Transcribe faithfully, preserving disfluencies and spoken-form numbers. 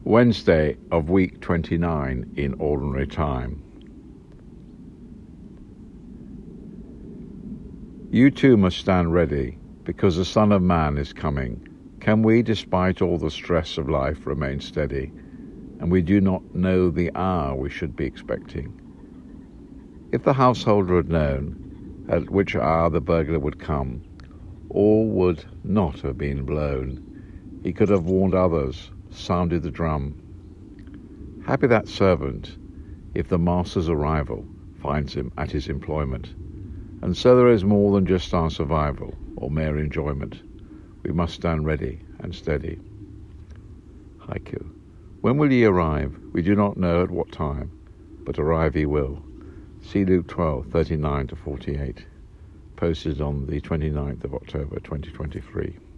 Wednesday of week twenty-nine in Ordinary Time. You too must stand ready, because the Son of Man is coming. Can we, despite all the stress of life, remain steady? And we do not know the hour we should be expecting. If the householder had known at which hour the burglar would come, all would not have been blown. He could have warned others, sounded the drum. Happy that servant, if the master's arrival finds him at his employment. And so there is more than just our survival or mere enjoyment. We must stand ready and steady. Haiku. When will ye arrive? We do not know at what time, but arrive he will. See Luke twelve, thirty-nine to forty-eight. Posted on the twenty-ninth of October, twenty twenty-three.